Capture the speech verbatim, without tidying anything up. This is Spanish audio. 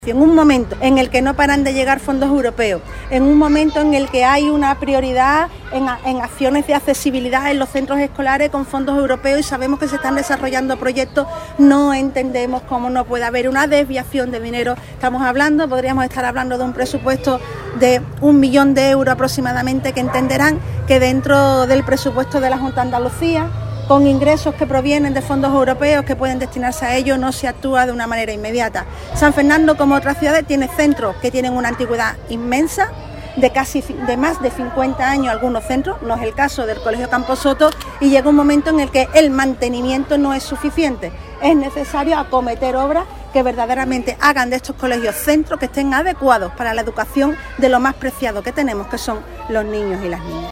En un momento en el que no paran de llegar fondos europeos, en un momento en el que hay una prioridad en, en acciones de accesibilidad en los centros escolares con fondos europeos y sabemos que se están desarrollando proyectos, no entendemos cómo no puede haber una desviación de dinero. Estamos hablando, podríamos estar hablando de un presupuesto de un millón de euros aproximadamente, que entenderán que dentro del presupuesto de la Junta de Andalucía, con ingresos que provienen de fondos europeos que pueden destinarse a ello, no se actúa de una manera inmediata. San Fernando, como otras ciudades, tiene centros que tienen una antigüedad inmensa, de casi de más de cincuenta años algunos centros, no es el caso del Colegio Camposoto, y llega un momento en el que el mantenimiento no es suficiente. Es necesario acometer obras que verdaderamente hagan de estos colegios centros que estén adecuados para la educación de lo más preciado que tenemos, que son los niños y las niñas.